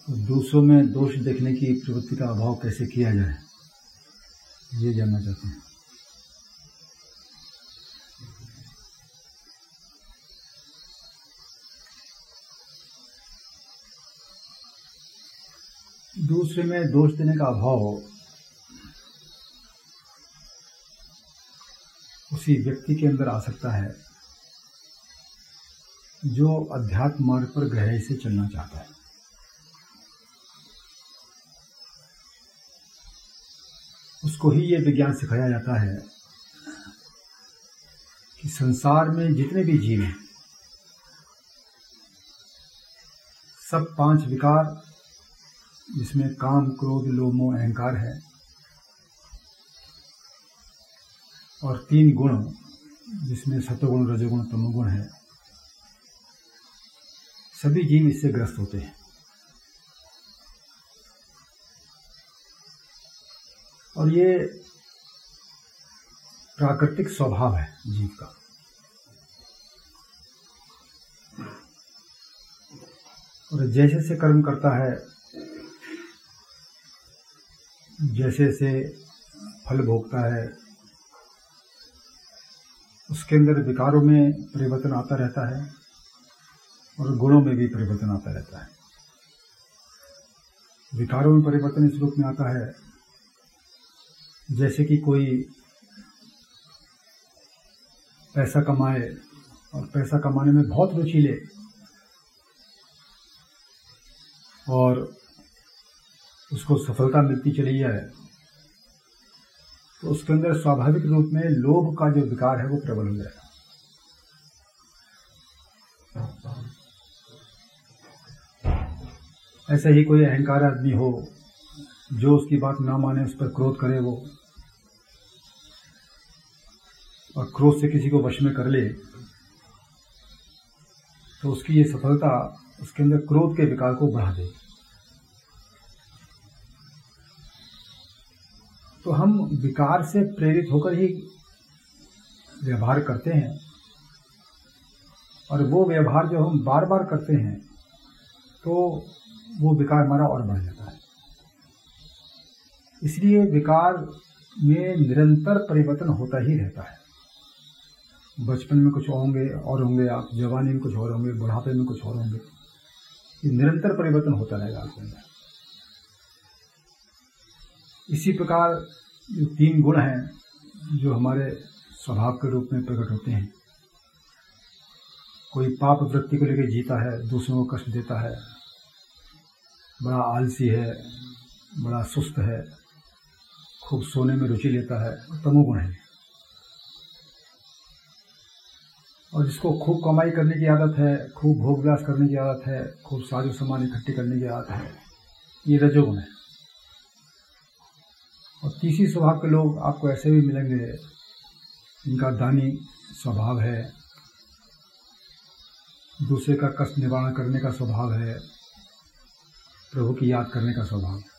तो दूसरों में दोष देखने की प्रवृत्ति का अभाव कैसे किया जाए, ये जानना चाहते हैं। दूसरे में दोष देने का अभाव उसी व्यक्ति के अंदर आ सकता है जो अध्यात्म मार्ग पर गहराई से चलना चाहता है। उसको ही ये विज्ञान सिखाया जाता है कि संसार में जितने भी जीव हैं, सब 5 विकार जिसमें काम, क्रोध, लोभ, मोह, अहंकार है, और 3 गुण जिसमें सत्वगुण, रजोगुण, तमोगुण है, सभी जीव इससे ग्रस्त होते हैं। और ये प्राकृतिक स्वभाव है जीव का। और जैसे से कर्म करता है, जैसे से फल भोगता है, उसके अंदर विकारों में परिवर्तन आता रहता है और गुणों में भी परिवर्तन आता रहता है। विकारों में परिवर्तन इस रूप में आता है जैसे कि कोई पैसा कमाए और पैसा कमाने में बहुत रुचि ले और उसको सफलता मिलती चली जाए, तो उसके अंदर स्वाभाविक रूप में लोभ का जो विकार है वो प्रबल हो जाएगा। ऐसे ही कोई अहंकार आदमी हो जो उसकी बात ना माने, उस पर क्रोध करे वो, और क्रोध से किसी को वश में कर ले, तो उसकी ये सफलता उसके अंदर क्रोध के विकार को बढ़ा दे। तो हम विकार से प्रेरित होकर ही व्यवहार करते हैं, और वो व्यवहार जो हम बार बार करते हैं तो वो विकार हमारा और बढ़ जाता है। इसलिए विकार में निरंतर परिवर्तन होता ही रहता है। बचपन में कुछ और होंगे आप, जवानी में कुछ और होंगे, बुढ़ापे में कुछ और होंगे। ये निरंतर परिवर्तन होता रहेगा आपके अंदर। इसी प्रकार जो 3 गुण हैं जो हमारे स्वभाव के रूप में प्रकट होते हैं। कोई पाप वृत्ति को लेकर जीता है, दूसरों को कष्ट देता है, बड़ा आलसी है, बड़ा सुस्त है, खूब सोने में रुचि लेता है, तमोगुण है। और जिसको खूब कमाई करने की आदत है, खूब भोग विलास करने की आदत है, खूब साजो सामान इकट्ठी करने की आदत है, ये रजोगुण है। और तीसरी स्वभाव के लोग आपको ऐसे भी मिलेंगे, इनका दानी स्वभाव है, दूसरे का कष्ट निवारण करने का स्वभाव है, प्रभु की याद करने का स्वभाव है।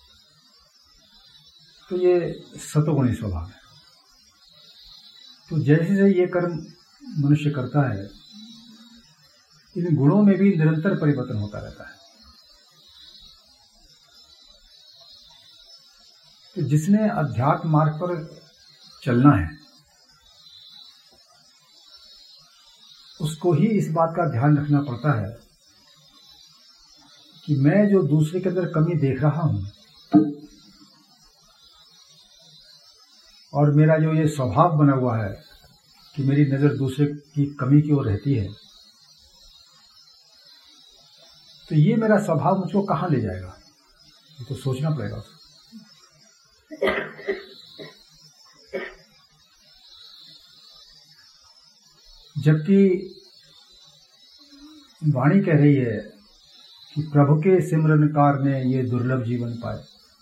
तो ये सत्वगुणी स्वभाव है। तो जैसे जैसे ये कर्म मनुष्य करता है, इन गुणों में भी निरंतर परिवर्तन होता रहता है। तो जिसने अध्यात्म मार्ग पर चलना है, उसको ही इस बात का ध्यान रखना पड़ता है कि मैं जो दूसरे के अंदर कमी देख रहा हूं, और मेरा जो ये स्वभाव बना हुआ है कि मेरी नजर दूसरे की कमी की ओर रहती है, तो ये मेरा स्वभाव मुझको कहां ले जाएगा, ये तो सोचना पड़ेगा उसको। जबकि वाणी कह रही है कि प्रभु के सिमरनकार ने ये दुर्लभ जीवन पाए।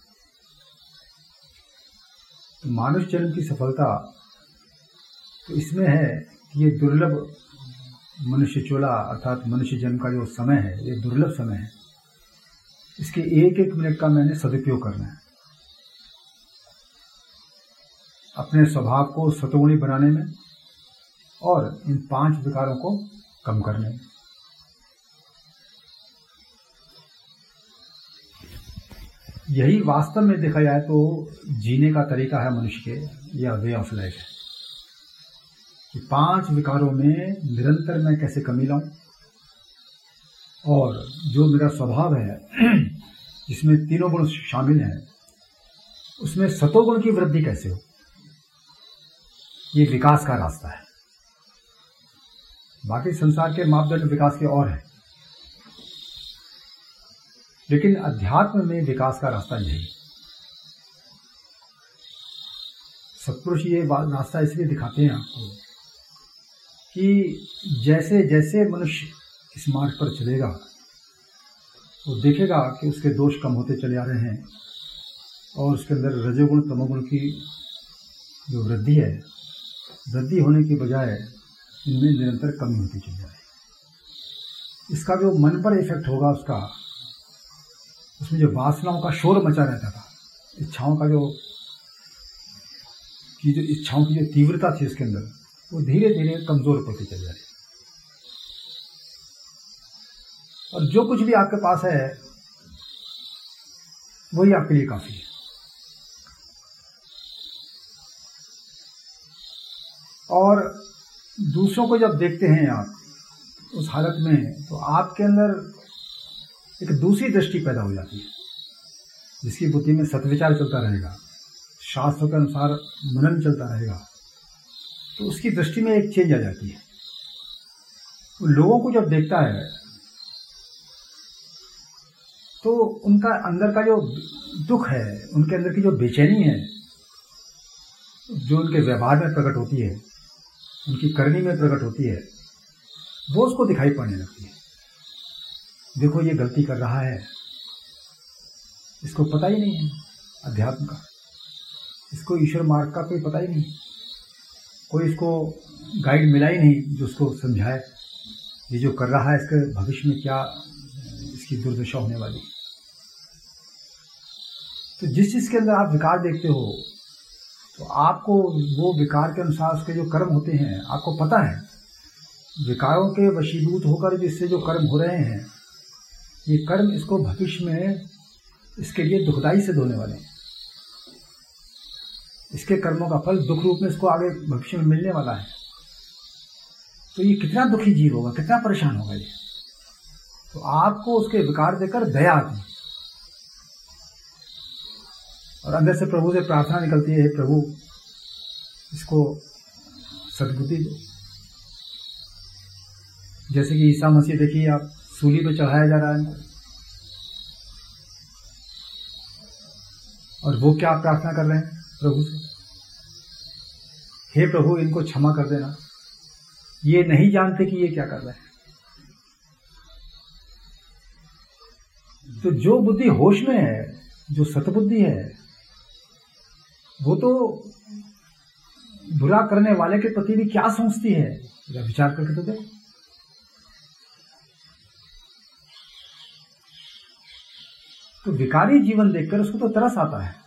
तो मानुष जन्म की सफलता तो इसमें है कि ये दुर्लभ मनुष्य चोला अर्थात मनुष्य जन्म का जो समय है, ये दुर्लभ समय है। इसके एक एक मिनट का मैंने सदुपयोग करना है, अपने स्वभाव को सतोगुणी बनाने में और इन 5 विकारों को कम करने में। यही वास्तव में देखा जाए तो जीने का तरीका है मनुष्य के, या वे ऑफ लाइफ है, कि 5 विकारों में निरंतर मैं कैसे कमी लाऊं, और जो मेरा स्वभाव है जिसमें तीनों गुण शामिल हैं उसमें सतोगुण की वृद्धि कैसे हो। ये विकास का रास्ता है। बाकी संसार के मापदंड विकास के और हैं, लेकिन अध्यात्म में विकास का रास्ता यही। सत्पुरुष ये रास्ता इसलिए दिखाते हैं आपको कि जैसे जैसे मनुष्य इस मार्ग पर चलेगा वो देखेगा कि उसके दोष कम होते चले आ रहे हैं, और उसके अंदर रजोगुण तमोगुण की जो वृद्धि है, वृद्धि होने की बजाय इनमें निरंतर कमी होती चली जा रही है। इसका जो मन पर इफेक्ट होगा उसका, उसमें जो वासनाओं का शोर मचा रहता था, इच्छाओं की जो तीव्रता थी उसके अंदर, वो धीरे धीरे कमजोर पड़ती चली जा रही है। और जो कुछ भी आपके पास है वही आपके लिए काफी है। और दूसरों को जब देखते हैं आप उस हालत में, तो आपके अंदर एक दूसरी दृष्टि पैदा हो जाती है, जिसकी बुद्धि में सत्विचार चलता रहेगा, शास्त्रों के अनुसार मनन चलता रहेगा, तो उसकी दृष्टि में एक चेंज आ जाती है। तो लोगों को जब देखता है तो उनका अंदर का जो दुख है, उनके अंदर की जो बेचैनी है, जो उनके व्यवहार में प्रकट होती है, उनकी करनी में प्रकट होती है, वो उसको दिखाई पड़ने लगती है। देखो ये गलती कर रहा है, इसको पता ही नहीं है अध्यात्म का, इसको ईश्वर मार्ग का कोई पता ही नहीं, कोई इसको गाइड मिला ही नहीं जो उसको समझाए ये जो कर रहा है इसके भविष्य में क्या इसकी दुर्दशा होने वाली। तो जिस चीज के अंदर आप विकार देखते हो, तो आपको वो विकार के अनुसार उसके जो कर्म होते हैं आपको पता है, विकारों के वशीभूत होकर जिससे जो कर्म हो रहे हैं, ये कर्म इसको भविष्य में इसके लिए दुखदाई सिद्ध होने वाले हैं। इसके कर्मों का फल दुख रूप में इसको आगे भविष्य में मिलने वाला है। तो ये कितना दुखी जीव होगा, कितना परेशान होगा ये। तो आपको उसके विकार देकर दया आती है, और अंदर से प्रभु से प्रार्थना निकलती है, प्रभु इसको सद्बुद्धि दो। जैसे कि ईसा मसीह देखिए, आप सूली पे चढ़ाया जा रहा है, और वो क्या प्रार्थना कर रहे हैं प्रभु से, हे प्रभु इनको क्षमा कर देना, ये नहीं जानते कि ये क्या कर रहे हैं। तो जो बुद्धि होश में है, जो सतबुद्धि है, वो तो बुरा करने वाले के प्रति भी क्या सोचती है, जरा विचार करके तो देखो। तो विकारी जीवन देखकर उसको तो तरस आता है।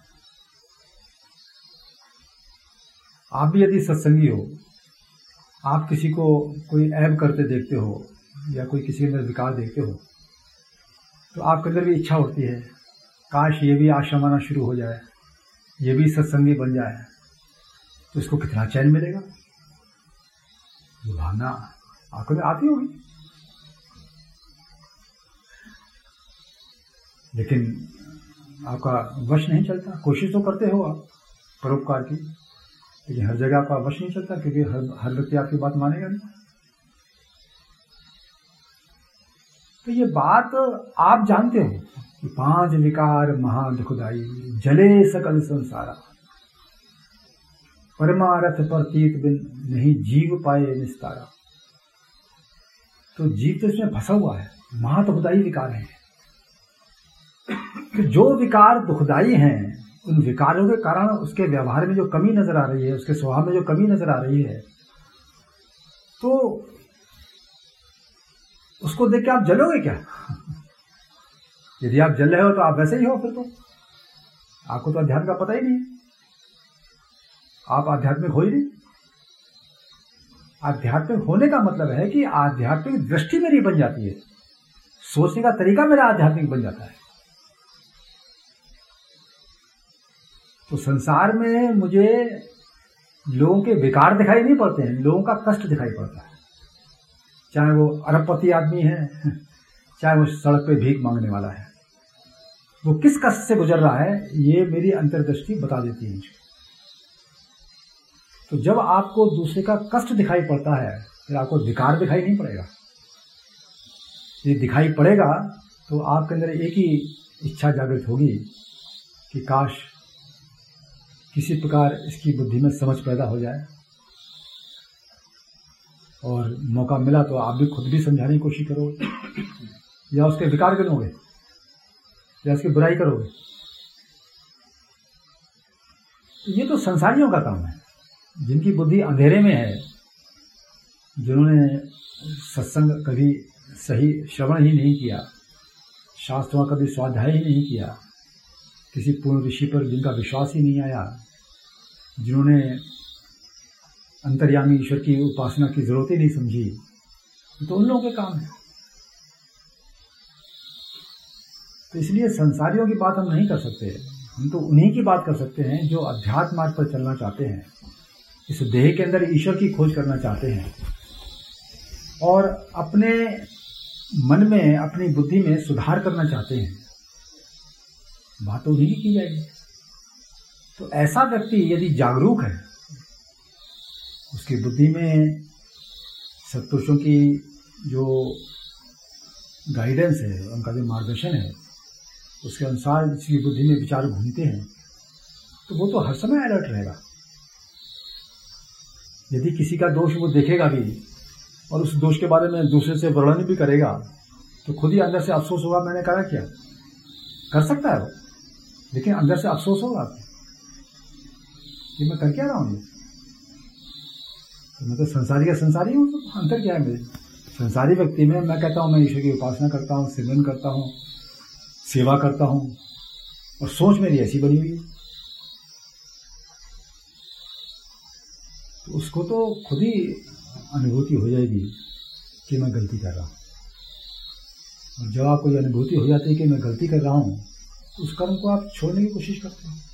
आप भी यदि सत्संगी हो, आप किसी को कोई ऐब करते देखते हो या कोई किसी के अंदर विकार देखते हो, तो आपके अंदर भी इच्छा होती है काश ये भी आश्रम आना शुरू हो जाए, ये भी सत्संगी बन जाए, तो इसको कितना चैन मिलेगा। ये भावना आपको में आती होगी, लेकिन आपका वश नहीं चलता। कोशिश तो करते हो आप परोपकार की, लेकिन हर जगह आपका वश नहीं चलता, क्योंकि हर व्यक्ति आपकी बात मानेगा नहीं। तो ये बात आप जानते हो कि 5 विकार महा दुखदाई, जले सकल संसारा, परमारथ पर तीत बिन नहीं जीव पाए निस्तारा। तो जीव तो इसमें फंसा हुआ है, महा दुखदाई विकार है। तो जो विकार दुखदाई हैं, उन विकारों के कारण उसके व्यवहार में जो कमी नजर आ रही है, उसके स्वभाव में जो कमी नजर आ रही है, तो उसको देख के आप जलोगे क्या? यदि आप जल रहे हो तो आप वैसे ही हो, फिर तो आपको तो अध्यात्म का पता ही नहीं, आप आध्यात्मिक हो ही नहीं। आध्यात्मिक होने का मतलब है कि आध्यात्मिक दृष्टि मेरी बन जाती है, सोचने का तरीका मेरा आध्यात्मिक बन जाता है। तो संसार में मुझे लोगों के विकार दिखाई नहीं पड़ते हैं, लोगों का कष्ट दिखाई पड़ता है। चाहे वो अरबपति आदमी है, चाहे वो सड़क पे भीख मांगने वाला है, वो किस कष्ट से गुजर रहा है ये मेरी अंतर्दृष्टि बता देती है मुझे। तो जब आपको दूसरे का कष्ट दिखाई पड़ता है फिर आपको विकार दिखाई नहीं पड़ेगा। ये दिखाई पड़ेगा तो आपके अंदर एक ही इच्छा जागृत होगी कि काश किसी प्रकार इसकी बुद्धि में समझ पैदा हो जाए, और मौका मिला तो आप भी खुद भी समझाने की कोशिश करोगे, या उसके विकार गिनोगे, या उसकी बुराई करोगे। तो ये तो संसारियों का काम है, जिनकी बुद्धि अंधेरे में है, जिन्होंने सत्संग कभी सही श्रवण ही नहीं किया, शास्त्रों का कभी स्वाध्याय ही नहीं किया, किसी पूर्ण ऋषि पर जिनका विश्वास ही नहीं आया, जिन्होंने अंतर्यामी ईश्वर की उपासना की जरूरत ही नहीं समझी, तो उन लोगों के काम है। तो इसलिए संसारियों की बात हम नहीं कर सकते, हम तो उन्हीं की बात कर सकते हैं जो अध्यात्म मार्ग पर चलना चाहते हैं, इस देह के अंदर ईश्वर की खोज करना चाहते हैं और अपने मन में, अपनी बुद्धि में सुधार करना चाहते हैं। बात तो उन्हीं की जाएगी। तो ऐसा व्यक्ति यदि जागरूक है, उसकी बुद्धि में सत्पुरुषों की जो गाइडेंस है, उनका जो मार्गदर्शन है, उसके अनुसार जिसकी बुद्धि में विचार घूमते हैं, तो वो तो हर समय अलर्ट रहेगा। यदि किसी का दोष वो देखेगा भी और उस दोष के बारे में दूसरे से वर्णन भी करेगा, तो खुद ही अंदर से अफसोस होगा, मैंने करा क्या। कर सकता है वो, लेकिन अंदर से अफसोस होगा कि मैं कर क्या रहा हूँ। तो मैं तो संसारी का संसारी हूँ, तो अंतर क्या है मेरे संसारी व्यक्ति में। मैं कहता हूँ मैं ईश्वर की उपासना करता हूँ, सिमरन करता हूँ, सेवा करता हूँ, और सोच मेरी ऐसी बनी हुई है, तो उसको तो खुद ही अनुभूति हो जाएगी कि मैं गलती कर रहा हूँ। और जब आपको ये अनुभूति हो जाती है कि मैं गलती कर रहा हूँ, तो उस कर्म को आप छोड़ने की कोशिश करते हैं।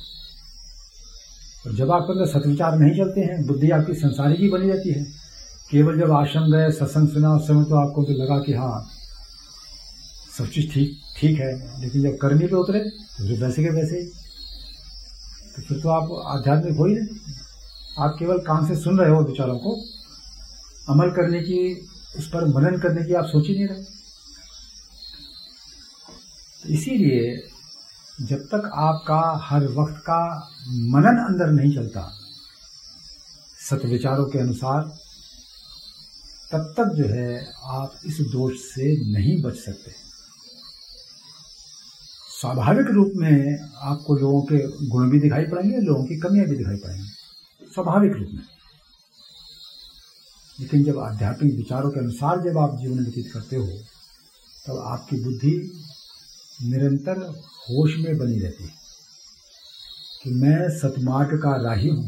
और जब आपके अंदर सत्विचार नहीं चलते हैं, बुद्धि आपकी संसारी की बनी रहती है। केवल जब आश्रम गए, सत्संग सुना, उस समय तो आपको तो लगा कि हाँ सब चीज ठीक है, लेकिन जब करने पे उतरे तो फिर वैसे के वैसे ही। तो फिर तो आप आध्यात्मिक हो ही नहीं, आप केवल कान से सुन रहे हो विचारों को, अमल करने की, उस पर मनन करने की आप सोच ही नहीं रहे। तो इसीलिए जब तक आपका हर वक्त का मनन अंदर नहीं चलता सत्विचारों के अनुसार, तब तक जो है आप इस दोष से नहीं बच सकते। स्वाभाविक रूप में आपको लोगों के गुण भी दिखाई पड़ेंगे, लोगों की कमियां भी दिखाई पड़ेंगी, स्वाभाविक रूप में। लेकिन जब आध्यात्मिक विचारों के अनुसार जब आप जीवन व्यतीत करते हो, तब आपकी बुद्धि निरंतर होश में बनी रहती है कि मैं सतमार्ग का राही हूं।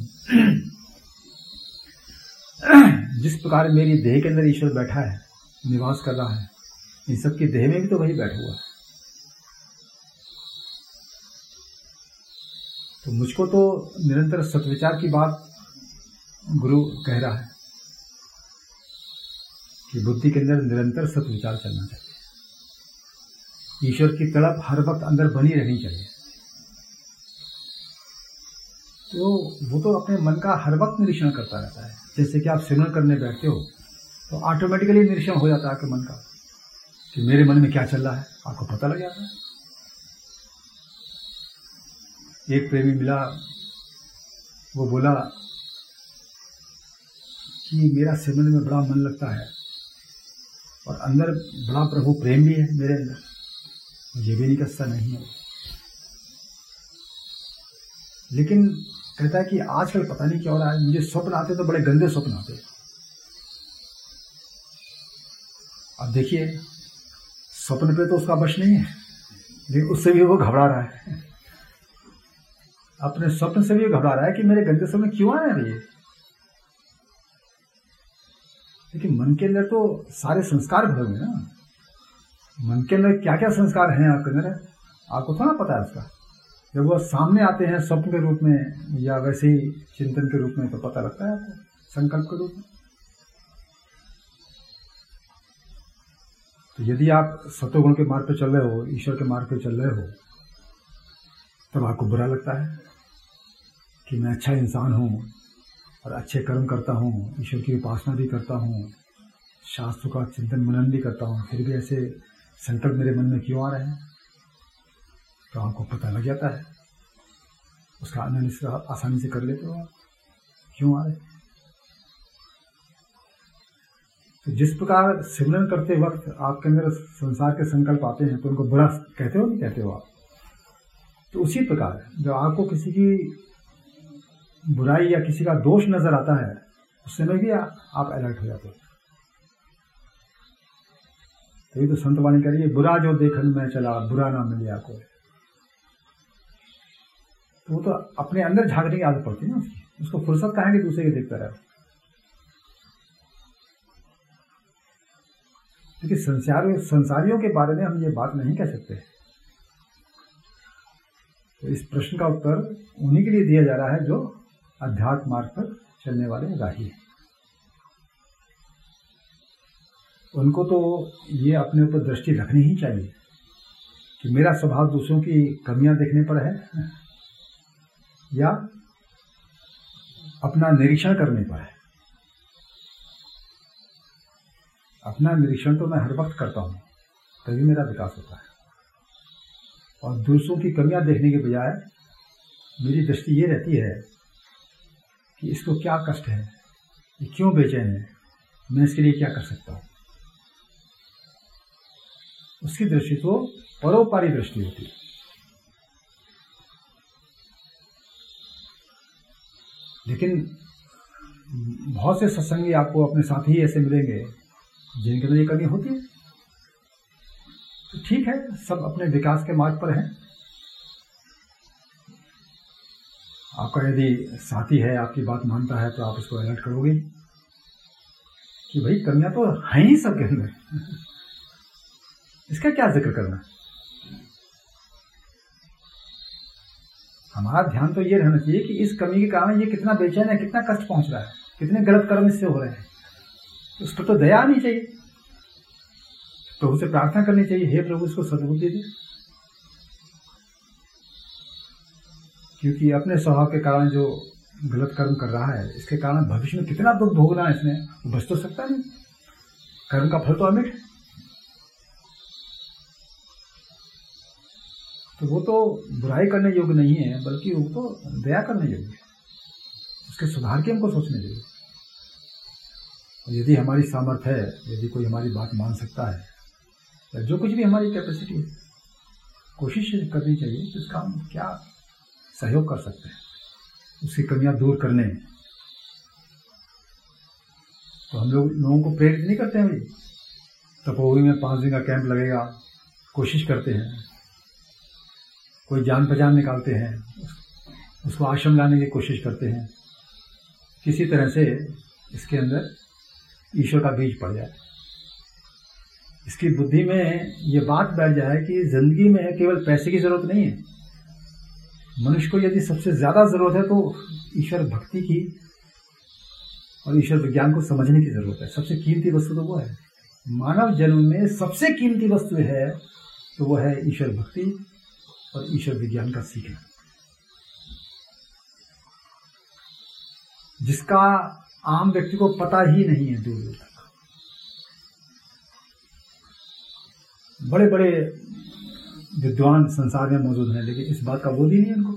जिस प्रकार मेरी देह के अंदर ईश्वर बैठा है, निवास कर रहा है, इन सबकी देह में भी तो वही बैठा हुआ है। तो मुझको तो निरंतर सत्विचार की बात गुरु कह रहा है कि बुद्धि के अंदर निरंतर सत्विचार चलना चाहिए, ईश्वर की तड़प हर वक्त अंदर बनी रहनी चाहिए। तो वो तो अपने मन का हर वक्त निरीक्षण करता रहता है। जैसे कि आप सिमरन करने बैठते हो तो ऑटोमेटिकली निरीक्षण हो जाता है आपके मन का कि मेरे मन में क्या चल रहा है, आपको पता लग जाता है। एक प्रेमी मिला, वो बोला कि मेरा सिमरन में बड़ा मन लगता है और अंदर बड़ा प्रभु प्रेम भी है मेरे अंदर, ये भी नहीं कसता नहीं है। लेकिन कहता है कि आजकल पता नहीं क्या हो रहा है, मुझे स्वप्न आते तो बड़े गंदे स्वप्न आते। अब देखिए, स्वप्न पे तो उसका वश नहीं है, लेकिन उससे भी वो घबरा रहा है, अपने स्वप्न से भी घबरा रहा है कि मेरे गंदे स्वप्न क्यों आ रहे हैं। लेकिन मन के अंदर तो सारे संस्कार भरे हुए ना, मन के अंदर क्या क्या संस्कार हैं आपके अंदर, आपको थोड़ा पता है उसका। जब वह सामने आते हैं स्वप्न के रूप में या वैसे ही चिंतन के रूप में, तो पता लगता है आपको संकल्प के रूप में। तो यदि आप सत्वगुण के मार्ग पर चल रहे हो, ईश्वर के मार्ग पर चल रहे हो, तब आपको बुरा लगता है कि मैं अच्छा इंसान हूँ और अच्छे कर्म करता हूँ, ईश्वर की उपासना भी करता हूँ, शास्त्र का चिंतन मनन भी करता हूँ, फिर भी ऐसे संकल्प मेरे मन में क्यों आ रहे हैं। तो आपको पता लग जाता है, उसका एनालिसिस आसानी से कर लेते हो आप, क्यों आ रहे। तो जिस प्रकार सिमरन करते वक्त आपके अंदर संसार के संकल्प आते हैं, तो उनको बुरा कहते हो नहीं कहते हो आप। तो उसी प्रकार जब आपको किसी की बुराई या किसी का दोष नजर आता है, उस समय भी आप अलर्ट हो जाते हो। तभी तो संत वाणी कह रही है, बुरा जो देखन में चला बुरा ना मिले आपको। तो वो तो अपने अंदर झांकने की आदत पड़ती है ना उसकी, उसको फुर्सत कहाँ है कि दूसरे के देखता रहे। क्योंकि संसारियों के बारे में हम ये बात नहीं कह सकते। तो इस प्रश्न का उत्तर उन्हीं के लिए दिया जा रहा है जो अध्यात्म मार्ग पर चलने वाले राही हैं। उनको तो ये अपने ऊपर दृष्टि रखनी ही चाहिए कि मेरा स्वभाव दूसरों की कमियां देखने पर है या अपना निरीक्षण करने पर है। अपना निरीक्षण तो मैं हर वक्त करता हूं, तभी मेरा विकास होता है। और दूसरों की कमियां देखने के बजाय मेरी दृष्टि ये रहती है कि इसको क्या कष्ट है, ये क्यों बेचैन है, मैं इसके लिए क्या कर सकता हूं। उसकी दृष्टि तो परोपकारी दृष्टि होती है। लेकिन बहुत से सत्संगी आपको अपने साथी ही ऐसे मिलेंगे जिनके अंदर ये कमी होती है। तो ठीक है, सब अपने विकास के मार्ग पर हैं। आपका यदि साथी है, आपकी बात मानता है, तो आप उसको अलर्ट करोगे कि भाई कमियां तो हैं ही सबके अंदर, इसका क्या जिक्र करना। हमारा ध्यान तो ये रहना चाहिए कि इस कमी के कारण ये कितना बेचैन है, कितना कष्ट पहुंच रहा है, कितने गलत कर्म इससे हो रहे हैं। उस पर तो दया आनी चाहिए, प्रभु से प्रार्थना करनी चाहिए, हे प्रभु इसको सद्बुद्धि दे दे। क्योंकि अपने स्वभाव के कारण जो गलत कर्म कर रहा है, इसके कारण भविष्य में कितना दुख भोगना है इसने, वो बच तो सकता नहीं। कर्म का फल तो अमिट है। तो वो तो बुराई करने योग्य नहीं है, बल्कि वो तो दया करने योग्य है। उसके सुधार के हमको सोचने चाहिए। यदि हमारी सामर्थ्य है, यदि कोई हमारी बात मान सकता है, या जो कुछ भी हमारी कैपेसिटी है, कोशिश करनी चाहिए कि उसका हम क्या सहयोग कर सकते हैं उसकी कमियां दूर करने में। तो हम लोगों को प्रेरित नहीं करते हैं भाई, तपोवन में 5 दिन का कैंप लगेगा, कोशिश करते हैं, कोई जान पहचान निकालते हैं, उसको आश्रम लाने की कोशिश करते हैं, किसी तरह से इसके अंदर ईश्वर का बीज पड़ जाए, इसकी बुद्धि में ये बात बैठ जाए कि जिंदगी में केवल पैसे की जरूरत नहीं है। मनुष्य को यदि सबसे ज्यादा जरूरत है तो ईश्वर भक्ति की और ईश्वर विज्ञान को समझने की जरूरत है। सबसे कीमती वस्तु तो वो है। मानव जन्म में सबसे कीमती वस्तु है तो वो है ईश्वर भक्ति और ईश्वर विज्ञान का सीखना, जिसका आम व्यक्ति को पता ही नहीं है। दूर दूर तक बड़े बड़े विद्वान संसार में मौजूद हैं, लेकिन इस बात का बोध ही नहीं है उनको।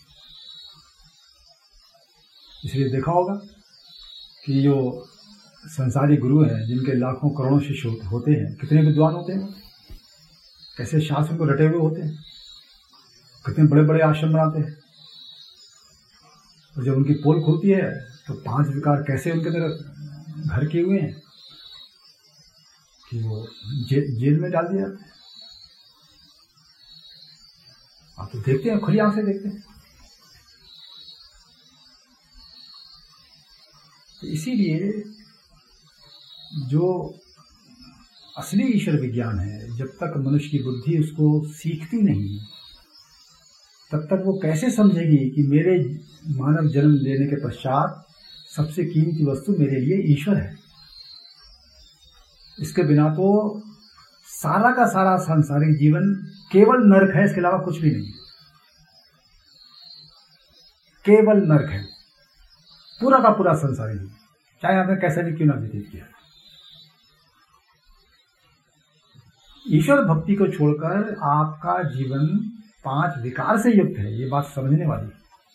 इसलिए देखा होगा कि जो संसारी गुरु हैं, जिनके लाखों करोड़ों शिष्य होते हैं, कितने विद्वान होते हैं, कैसे शास्त्र को रटे हुए होते हैं, कितने बड़े बड़े आश्रम बनाते हैं। और जब उनकी पोल खुलती है तो 5 विकार कैसे उनके अंदर घर किए हुए हैं कि वो जेल में डाल दिया जाता है। आप तो देखते हैं, खुली आंख से देखते हैं। तो इसीलिए जो असली ईश्वर विज्ञान है, जब तक मनुष्य की बुद्धि उसको सीखती नहीं, तब तक वो कैसे समझेगी कि मेरे मानव जन्म लेने के पश्चात सबसे कीमती वस्तु मेरे लिए ईश्वर है। इसके बिना तो सारा का सारा सांसारिक जीवन केवल नरक है, इसके अलावा कुछ भी नहीं। केवल नरक है पूरा का पूरा संसारिक जीवन, चाहे आपने कैसा भी क्यों ना व्यतीत किया। ईश्वर भक्ति को छोड़कर आपका जीवन 5 विकार से युक्त है, ये बात समझने वाली।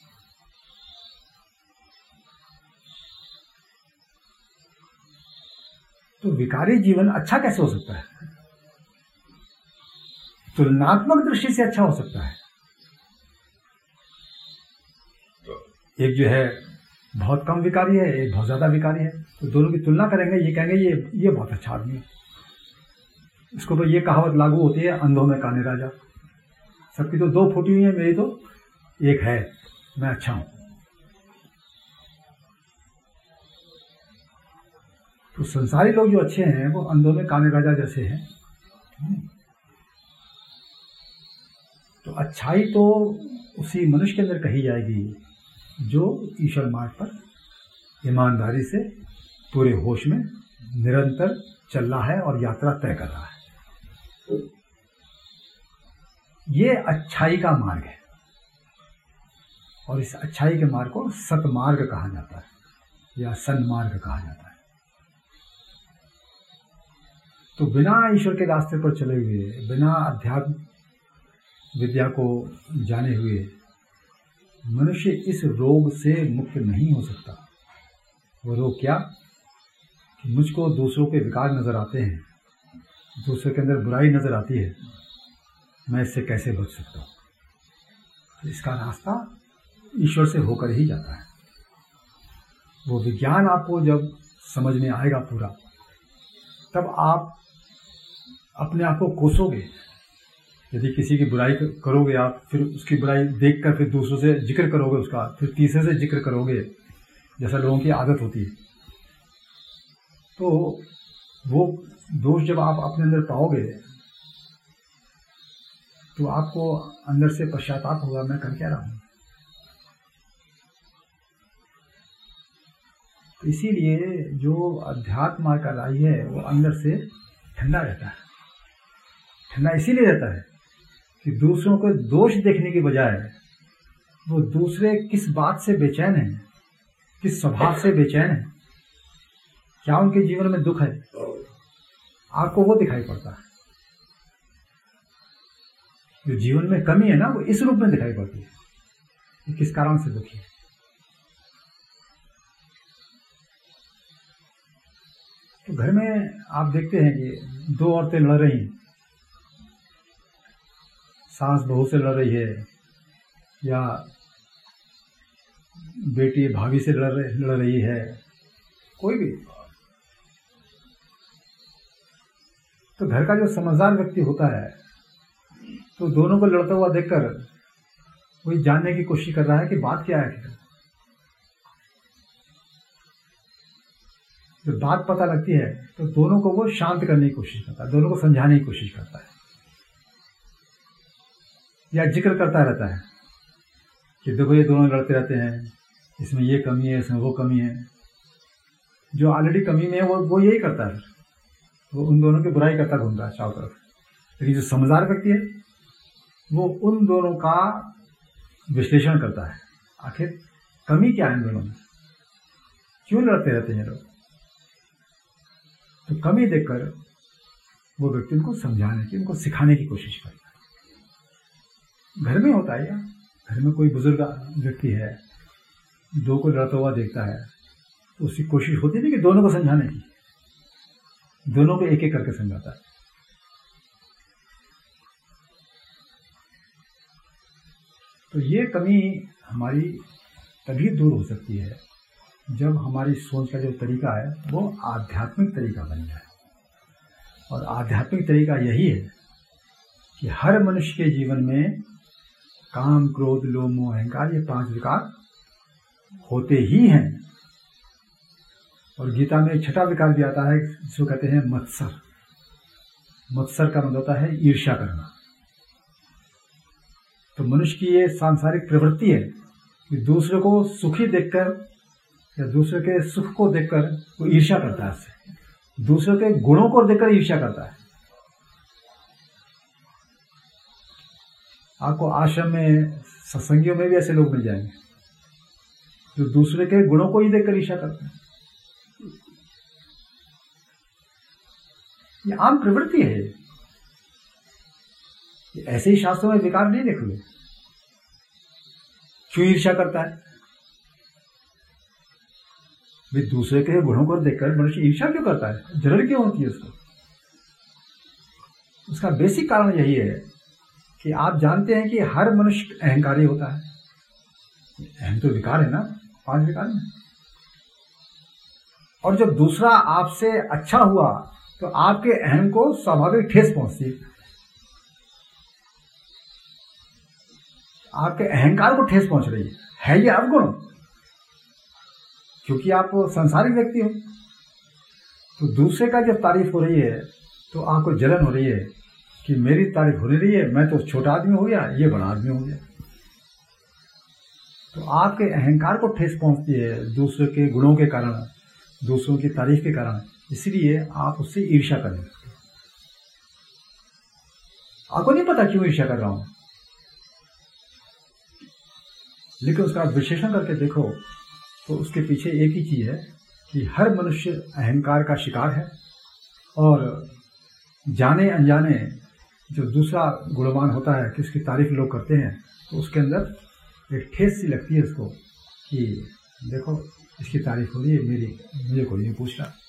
तो विकारी जीवन अच्छा कैसे हो सकता है? तुलनात्मक दृष्टि से अच्छा हो सकता है। एक जो है बहुत कम विकारी है, एक बहुत ज्यादा विकारी है, तो दोनों की तुलना करेंगे, ये कहेंगे ये बहुत अच्छा आदमी है। इसको तो ये कहावत लागू होती है, अंधों में काने राजा। सबकी तो 2 फूटी हुई है, मेरी तो एक है, मैं अच्छा हूं। तो संसारी लोग जो अच्छे हैं वो अंधों में काने राजा जैसे हैं। तो अच्छाई तो उसी मनुष्य के अंदर कही जाएगी जो ईश्वर मार्ग पर ईमानदारी से पूरे होश में निरंतर चल रहा है और यात्रा तय कर रहा है। ये अच्छाई का मार्ग है और इस अच्छाई के मार्ग को सतमार्ग कहा जाता है या सन्मार्ग कहा जाता है। तो बिना ईश्वर के रास्ते पर चले हुए, बिना अध्यात्म विद्या को जाने हुए मनुष्य इस रोग से मुक्त नहीं हो सकता। वो रोग क्या? कि मुझको दूसरों के विकार नजर आते हैं, दूसरे के अंदर बुराई नजर आती है, मैं इससे कैसे बच सकता हूँ? तो इसका रास्ता ईश्वर से होकर ही जाता है। वो विज्ञान आपको जब समझ में आएगा पूरा, तब आप अपने आप को कोसोगे। यदि किसी की बुराई करोगे आप, फिर उसकी बुराई देखकर फिर दूसरों से जिक्र करोगे उसका, फिर तीसरे से जिक्र करोगे, जैसा लोगों की आदत होती है, तो वो दोष जब आप अपने अंदर पाओगे तो आपको अंदर से पश्चाताप होगा, मैं कर क्या रहा हूं। तो इसीलिए जो अध्यात्म मार्ग का राही है वो अंदर से ठंडा रहता है। ठंडा इसीलिए रहता है कि दूसरों को दोष देखने की बजाय वो दूसरे किस बात से बेचैन है, किस स्वभाव से बेचैन है, क्या उनके जीवन में दुख है, आपको वो दिखाई पड़ता है। जो जीवन में कमी है ना, वो इस रूप में दिखाई पड़ती है कि किस कारण से दुखी है। तो घर में आप देखते हैं कि 2 औरतें लड़ रही हैं, सास बहू से लड़ रही है या बेटी भाभी से लड़ रही है, कोई भी। तो घर का जो समझदार व्यक्ति होता है तो दोनों को लड़ता हुआ देखकर वही जानने की कोशिश कर रहा है कि बात क्या है। जब बात पता लगती है तो दोनों को वो शांत करने की कोशिश करता है, दोनों को समझाने की कोशिश करता है या जिक्र करता रहता है कि देखो ये दोनों लड़ते रहते हैं, इसमें ये कमी है, इसमें वो कमी है। जो ऑलरेडी कमी में है वो यही करता है, वो उन दोनों की बुराई करता घूमता है चारों तरफ। लेकिन जो समझदार व्यक्ति है वो उन दोनों का विश्लेषण करता है, आखिर कमी क्या है इन दोनों में, क्यों लड़ते रहते हैं लोग। तो कमी देखकर वो व्यक्ति उनको समझाने की, उनको सिखाने की कोशिश करता है। घर में होता है या घर में कोई बुजुर्ग व्यक्ति है, 2 को लड़ता हुआ देखता है, तो उसकी कोशिश होती है कि दोनों को समझाने की, दोनों को एक एक करके समझाता है। तो ये कमी हमारी तभी दूर हो सकती है जब हमारी सोच का जो तरीका है वो आध्यात्मिक तरीका बन जाए। और आध्यात्मिक तरीका यही है कि हर मनुष्य के जीवन में काम, क्रोध, लोभ, मोह, अहंकार, ये 5 विकार होते ही हैं। और गीता में 6ठा विकार भी आता है जिसको कहते हैं मत्सर। मत्सर का मतलब होता है ईर्ष्या करना। तो मनुष्य की ये सांसारिक प्रवृत्ति है कि दूसरे को सुखी देखकर या दूसरे के सुख को देखकर वो ईर्ष्या करता है, उससे दूसरे के गुणों को देखकर ईर्ष्या करता है। आपको आश्रम में सत्संगियों में भी ऐसे लोग मिल जाएंगे जो दूसरे के गुणों को ही देखकर ईर्ष्या करते हैं। ये आम प्रवृत्ति है। ये ऐसे ही शास्त्रों में विकार नहीं देखोगे। क्यों ईर्ष्या करता है? वे दूसरे के गुणों को देखकर मनुष्य ईर्ष्या क्यों करता है? जलन क्यों होती है उसको? उसका बेसिक कारण यही है कि आप जानते हैं कि हर मनुष्य अहंकारी होता है। अहम तो विकार है ना, 5 विकार में। और जब दूसरा आपसे अच्छा हुआ तो आपके अहम को स्वाभाविक ठेस पहुंचती है, आपके अहंकार को ठेस पहुंच रही है ये अवगुण, क्योंकि आप संसारिक व्यक्ति हो। तो दूसरे का जब तारीफ हो रही है तो आपको जलन हो रही है कि मेरी तारीफ हो रही है, मैं तो छोटा आदमी हो गया, ये बड़ा आदमी हो गया। तो आपके अहंकार को ठेस पहुंचती है दूसरे के गुणों के कारण, दूसरों की तारीफ के कारण। इसलिए आप उससे ईर्ष्या करने लगते हो। आपको नहीं पता क्यों ईर्ष्या कर रहा हूं, लेकिन उसका विश्लेषण करके देखो तो उसके पीछे एक ही चीज है कि हर मनुष्य अहंकार का शिकार है और जाने अनजाने जो दूसरा गुणवान होता है कि उसकी तारीफ लोग करते हैं तो उसके अंदर एक ठेस सी लगती है उसको कि देखो इसकी तारीफ हो रही है, मुझे कोई नहीं पूछ रहा।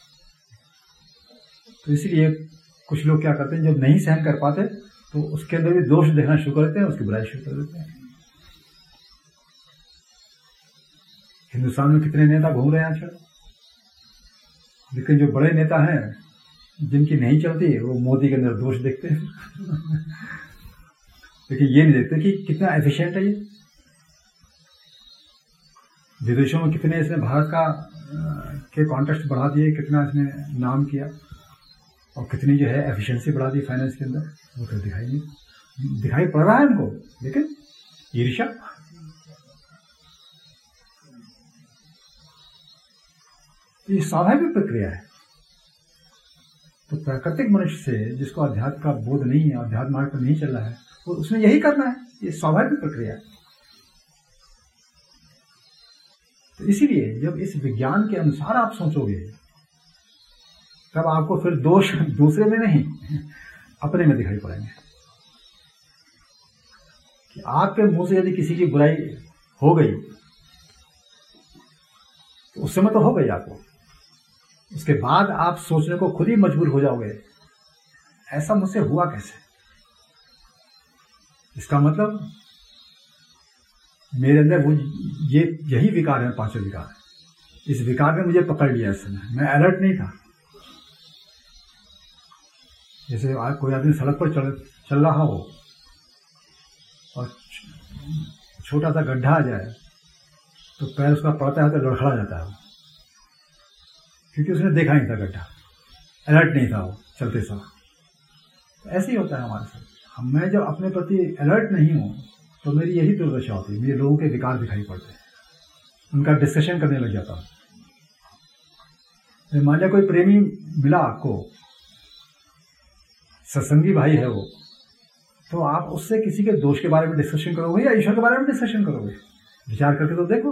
तो इसलिए कुछ लोग क्या करते हैं, जब नहीं सहन कर पाते तो उसके अंदर भी दोष देखना शुरू कर देते हैं, उसकी बुराई शुरू कर देते हैं। हिंदुस्तान में कितने नेता घूम रहे हैं आजकल, लेकिन जो बड़े नेता हैं जिनकी नहीं चलती वो मोदी के अंदर दोष देखते हैं लेकिन ये नहीं देखते कि कितना एफिशिएंट है ये। विदेशों में कितने इसने भारत का के कॉन्टेक्स्ट बढ़ा दिए, कितना इसने नाम किया और कितनी जो है एफिशिएंसी बढ़ा दी फाइनेंस के अंदर, वो तो दिखाई पड़ रहा है हमको। लेकिन ईर्ष्या, ये स्वाभाविक प्रक्रिया है। तो प्राकृतिक मनुष्य से जिसको अध्यात्म का बोध नहीं है, अध्यात्म मार्ग पर नहीं चल रहा है, वो उसने यही करना है। ये स्वाभाविक प्रक्रिया है। तो इसीलिए जब इस विज्ञान के अनुसार आप सोचोगे तब आपको फिर दोष दूसरे में नहीं अपने में दिखाई पड़ेंगे। कि आपके मुंह से यदि किसी की बुराई हो गई तो उस समय तो हो गई आपको, उसके बाद आप सोचने को खुद ही मजबूर हो जाओगे, ऐसा मुझसे हुआ कैसे। इसका मतलब मेरे अंदर वो यही विकार है, 5 विकार। इस विकार ने मुझे पकड़ लिया। इस समय मैं अलर्ट नहीं था। जैसे आज कोई आदमी सड़क पर चल रहा हो और छोटा सा गड्ढा आ जाए तो पैर उसका पड़ता है तो लड़खड़ा जाता है, क्योंकि उसने देखा नहीं था गड्ढा, अलर्ट नहीं था वो चलते समय। तो ऐसे ही होता है हमारे साथ। मैं जब अपने प्रति अलर्ट नहीं हूं तो मेरी यही दुर्दशा होती है। मुझे लोगों के विकार दिखाई पड़ते हैं, उनका डिस्कशन करने लग जाता हूं। मान लिया कोई प्रेमी मिला आपको, सत्संगी भाई है वो, तो आप उससे किसी के दोष के बारे में डिस्कशन करोगे या ईश्वर के बारे में डिस्कशन करोगे? विचार करके तो देखो।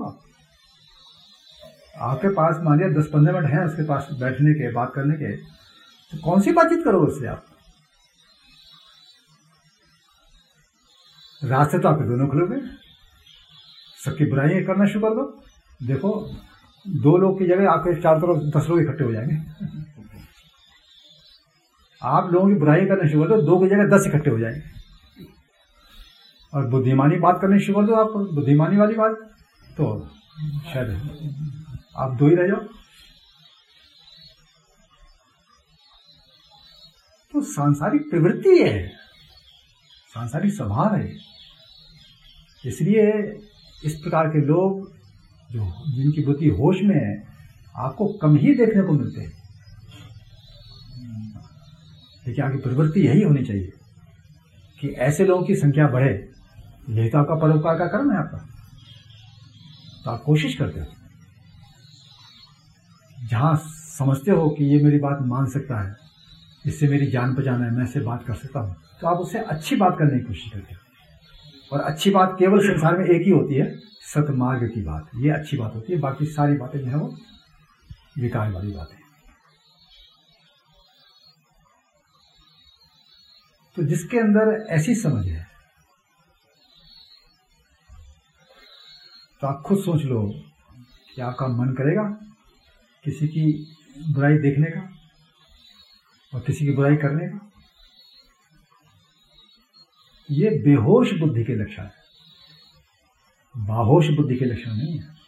आपके पास मान लिया 10-15 मिनट है उसके पास बैठने के, बात करने के, तो कौन सी बातचीत करोगे उससे आप? रास्ते तो आपके दोनों खुलोगे। सबकी बुराइयां करना शुरू कर दो। देखो 2 लोग की जगह आपके चारों तरफ 10 लोग इकट्ठे हो जाएंगे। आप लोगों की बुराई करना शुरू कर दो, 2 की जगह 10 इकट्ठे हो जाएंगे। और बुद्धिमानी बात करनी शुरू कर दो आप, बुद्धिमानी वाली बात, तो शायद आप 2 ही रह जाओ। तो सांसारिक प्रवृत्ति है, सांसारिक स्वभाव है। इसलिए इस प्रकार के लोग जिनकी बुद्धि होश में है, आपको कम ही देखने को मिलते हैं। लेकिन आपकी प्रवृत्ति यही होनी चाहिए कि ऐसे लोगों की संख्या बढ़े यही तो आपका परोपकार का कर्म है आपका। तो आप कोशिश करते हो, जहां समझते हो कि ये मेरी बात मान सकता है, इससे मेरी जान पहचान है, मैं इससे बात कर सकता हूं, तो आप उससे अच्छी बात करने की कोशिश करते हो। और अच्छी बात केवल संसार में एक ही होती है, सतमार्ग की बात। ये अच्छी बात होती है, बाकी सारी बातें जो है वो विकार वाली बातें। तो जिसके अंदर ऐसी समझ है, तो आप खुद सोच लो कि आपका मन करेगा किसी की बुराई देखने का और किसी की बुराई करने का? ये बेहोश बुद्धि के लक्षण है, बाहोश बुद्धि के लक्षण नहीं है।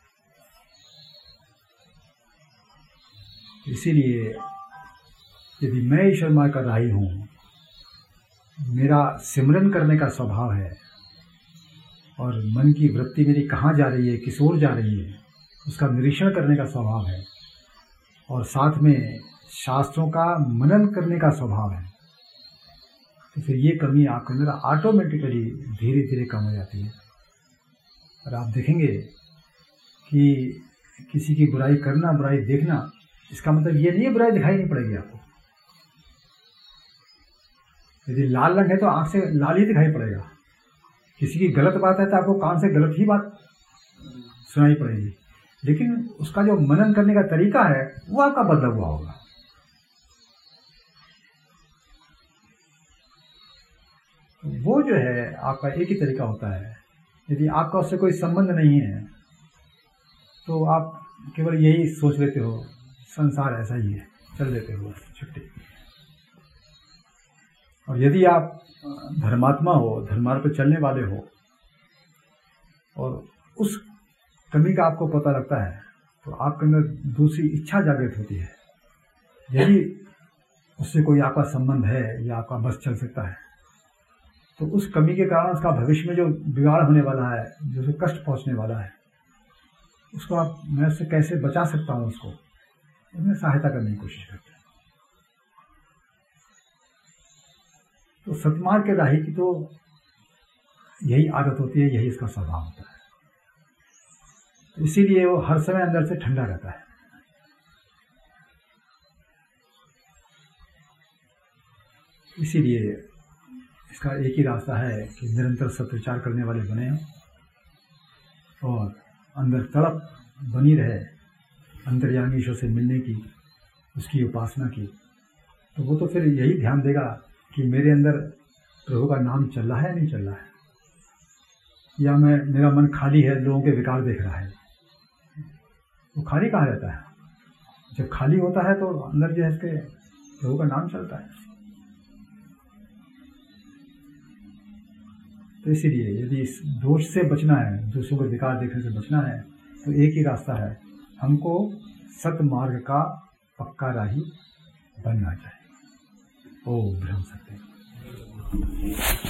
इसीलिए यदि मैं ईश्वर मार्ग कर रही हूं, मेरा सिमरन करने का स्वभाव है और मन की वृत्ति मेरी कहाँ जा रही है, किस ओर जा रही है, उसका निरीक्षण करने का स्वभाव है, और साथ में शास्त्रों का मनन करने का स्वभाव है, तो फिर ये कमी आपके अंदर ऑटोमेटिकली धीरे धीरे कम हो जाती है। और आप देखेंगे कि किसी की बुराई करना, बुराई देखना, इसका मतलब ये नहीं है बुराई दिखाई नहीं पड़ेगी आपको। यदि लाल रंग है तो आंख से लाल ही दिखाई पड़ेगा। किसी की गलत बात है तो आपको कान से गलत ही बात सुनाई पड़ेगी, लेकिन उसका जो मनन करने का तरीका है वो आपका बदला हुआ होगा। वो जो है आपका एक ही तरीका होता है। यदि आपका उससे कोई संबंध नहीं है तो आप केवल यही सोच लेते हो संसार ऐसा ही है, चल देते हो छुट्टी। और यदि आप धर्मात्मा हो, धर्मार्थ पर चलने वाले हो, और उस कमी का आपको पता लगता है, तो आपके अंदर दूसरी इच्छा जागृत होती है। यदि उससे कोई आपका संबंध है या आपका बस चल सकता है, तो उस कमी के कारण उसका भविष्य में जो बिगाड़ होने वाला है, जो उसे कष्ट पहुंचने वाला है, उसको आप, मैं उससे कैसे बचा सकता हूं, उसको उसमें सहायता करने की कोशिश करते हैं। तो सतमार्ग के राही की तो यही आदत होती है, यही इसका स्वभाव होता है। तो इसीलिए वो हर समय अंदर से ठंडा रहता है। इसीलिए इसका एक ही रास्ता है कि निरंतर सत्विचार करने वाले बने हो और अंदर तड़प बनी रहे अंतर्यामी ईश्वर से मिलने की, उसकी उपासना की। तो वो तो फिर यही ध्यान देगा कि मेरे अंदर प्रभु का नाम चल रहा है, नहीं चल रहा है, या मेरा मन खाली है, लोगों के विकार देख रहा है। वो खाली कहाँ रहता है? जब खाली होता है तो अंदर जो है इसके प्रभु का नाम चलता है। तो इसीलिए यदि इस दोष से बचना है, दूसरों को विकार देखने से बचना है, तो एक ही रास्ता है, हमको सतमार्ग का पक्का राही बनना चाहिए। ओम ब्रह्म सत्य।